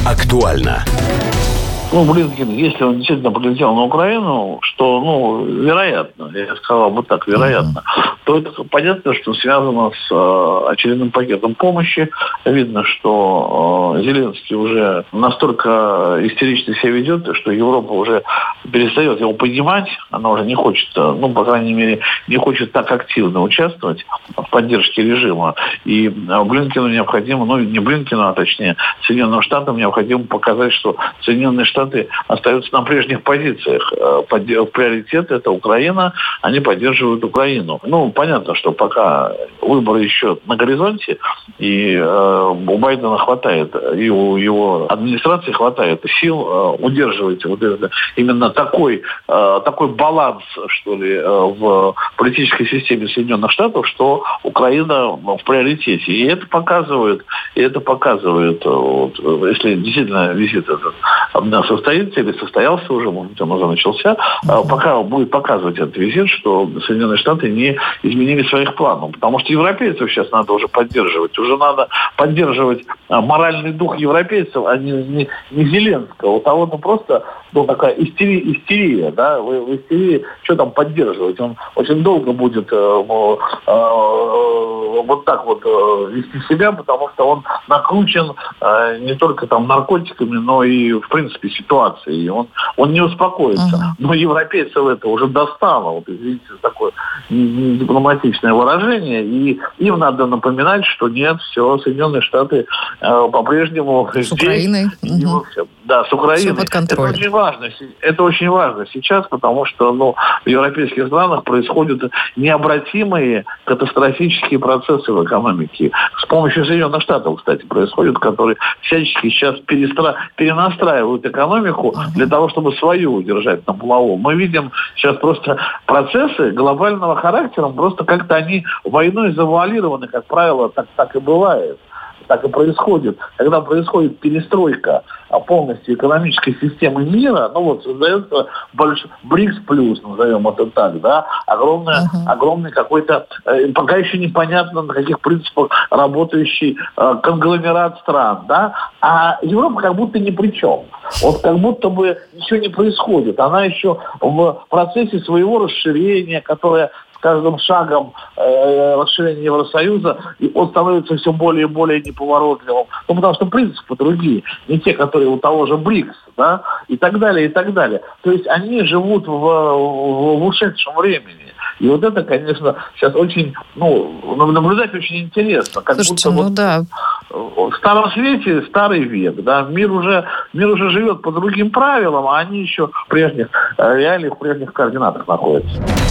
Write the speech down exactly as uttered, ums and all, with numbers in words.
актуально. Ну, Блинкен, если он действительно полетел на Украину, что, ну, вероятно, я сказал бы так, вероятно, mm-hmm. то это понятно, что связано с э, очередным пакетом помощи. Видно, что э, Зеленский уже настолько истерично себя ведет, что Европа уже перестает его понимать, она уже не хочет, ну, по крайней мере, не хочет так активно участвовать в поддержке режима. И Блинкену необходимо, ну, не Блинкену, а точнее Соединенным Штатам необходимо показать, что Соединенные Штаты остаются на прежних позициях. Приоритет – это Украина, они поддерживают Украину. Ну, понятно, что пока выборы еще на горизонте, и э, у Байдена хватает, и у его администрации хватает сил э, удерживать вот это, именно такой, э, такой баланс, что ли, э, в политической системе Соединенных Штатов, что Украина в приоритете. И это показывает, и это показывает, вот, если действительно визит этот состоится или состоялся уже, может быть, он уже начался, mm-hmm. пока будет показывать этот визит, что Соединенные Штаты не изменили своих планов. Потому что европейцев сейчас надо уже поддерживать. Уже надо поддерживать моральный дух европейцев, а не, не, не Зеленского. У того, ну, просто, ну, такая истерия, истерия, да, вы в истерии что там поддерживать? Он очень долго будет э, э, э, вот так вот э, вести себя, потому что он накручен э, не только там наркотиками, но и, в принципе, ситуации. И он, он не успокоится. Uh-huh. Но европейцев это уже достало. Вот, извините за такое дипломатичное выражение. И им надо напоминать, что нет, все, Соединенные Штаты э, по-прежнему с здесь. Украиной. Uh-huh. Все, да, с Украиной. Все под контролем. Это очень важно. Это очень важно сейчас, потому что, ну, в европейских странах происходят необратимые катастрофические процессы в экономике. С помощью Соединенных Штатов, кстати, происходят, которые всячески сейчас перестра... перенастраивают экономику для того, чтобы свою удержать на плаву. Мы видим сейчас просто процессы глобального характера, просто как-то они войной завуалированы, как правило, так, так и бывает. Так и происходит. Когда происходит перестройка полностью экономической системы мира, ну вот создается больш... БРИКС плюс, назовем это так, да, огромный, uh-huh. огромный какой-то, э, пока еще непонятно на каких принципах работающий э, конгломерат стран, да, а Европа как будто ни при чем. Вот как будто бы ничего не происходит. Она еще в процессе своего расширения, которое каждым шагом э, расширения Евросоюза, и он становится все более и более неповоротливым. Ну, потому что принципы другие, не те, которые у того же БРИКС, да, и так далее, и так далее. То есть они живут в, в, в ушедшем времени. И вот это, конечно, сейчас очень, ну, наблюдать очень интересно. Как Слушайте, будто ну вот да. В старом свете старый век, да, мир уже, мир уже живет по другим правилам, а они еще в прежних реалиях, в прежних координатах находятся.